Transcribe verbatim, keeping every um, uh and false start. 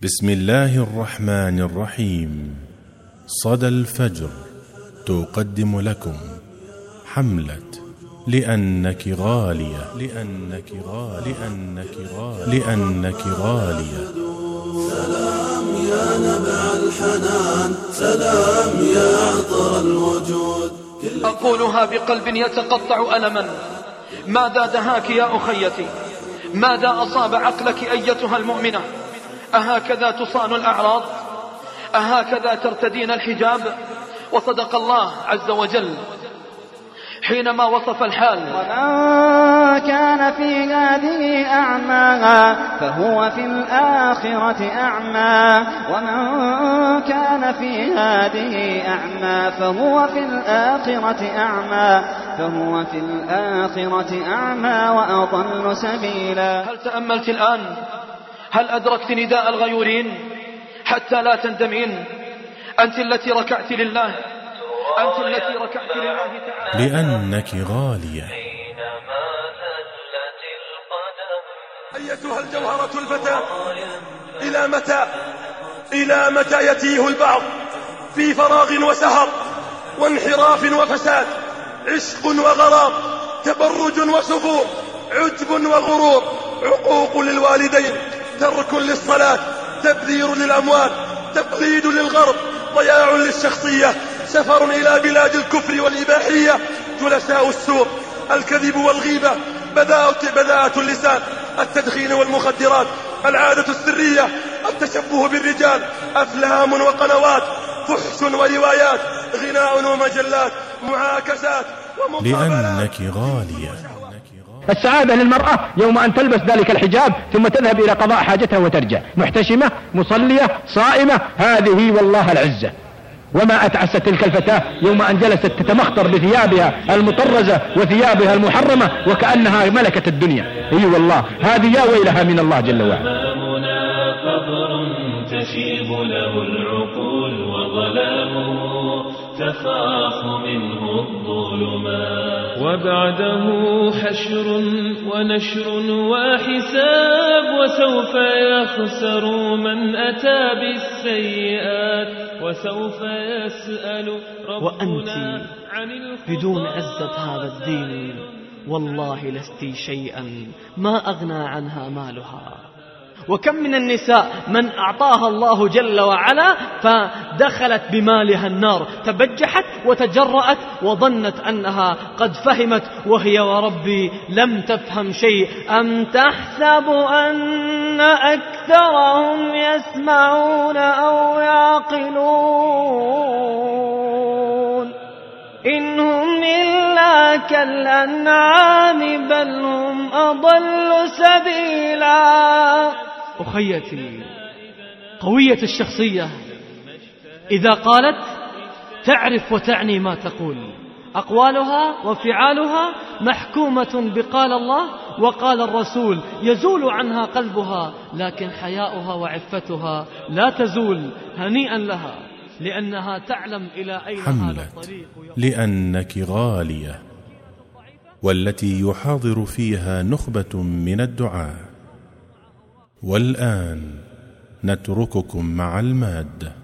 بسم الله الرحمن الرحيم. صدى الفجر تقدم لكم حملة لأنك غالية لأنك غالية لأنك غالية لأنك غالية. سلام يا نبع الحنان، سلام يا عطر الوجود. أقولها بقلب يتقطع ألما. ماذا دهاك يا أخيتي؟ ماذا أصاب عقلك أيتها المؤمنة؟ أهكذا تصان الأعراض؟ أهكذا ترتدين الحجاب؟ وصدق الله عز وجل حينما وصف الحال: ومن كان في هذه أعمى فهو في الآخرة أعمى ومن كان في هذه أعمى فهو في الآخرة أعمى فهو في الآخرة أعمى وأضل سبيلا. هل تأملت الآن؟ هل أدركت نداء الغيورين حتى لا تندمين؟ أنت التي ركعت لله، أنت التي ركعت لله تعالى لأنك غالية. أيتها الجوهرة الفتاة، إلى متى إلى متى يتيه البعض في فراغ وسهر وانحراف وفساد، عشق وغرام، تبرج وسفور، عجب وغرور، عقوق للوالدين، ترك للصلاة، تبذير للأموال، تقليد للغرب، ضياع للشخصية، سفر إلى بلاد الكفر والإباحية، جلساء السوق، الكذب والغيبة، بذاءة بذاءة اللسان، التدخين والمخدرات، العادة السرية، التشبه بالرجال، أفلام وقنوات، فحش وروايات، غناء ومجلات، معاكسات ومقابلات. لأنك غالية. السعادة للمرأة يوم أن تلبس ذلك الحجاب ثم تذهب إلى قضاء حاجتها وترجع محتشمة مصلية صائمة، هذه والله العزة. وما أتعس تلك الفتاة يوم أن جلست تتمخطر بثيابها المطرزة وثيابها المحرمة وكأنها ملكة الدنيا. اي والله هذه يا ويلها من الله جل وعلا. تشيب له العقول وظلامه تفاح منه الظلمات، وبعده حشر ونشر وحساب، وسوف يخسر من أتى بالسيئات، وسوف يسأل ربنا عن الخطايا. بدون عزة هذا الدين والله لست شيئا ما أغنى عنها مالها. وكم من النساء من أعطاها الله جل وعلا فدخلت بمالها النار، تبجحت وتجرأت وظنت أنها قد فهمت وهي وربي لم تفهم شيء. أم تحسب أن أكثرهم يسمعون أو يعقلون إنهم إلا كالأنعام بل هم أضل سبيلا. أخيتي قوية الشخصية إذا قالت تعرف وتعني ما تقول، أقوالها وفعالها محكومة بقال الله وقال الرسول، يزول عنها قلبها لكن حياؤها وعفتها لا تزول. هنيئا لها لأنها تعلم إلى أين هذا الطريق. لأنك غالية، والتي يحاضر فيها نخبة من الدعاة. والآن نترككم مع المادة.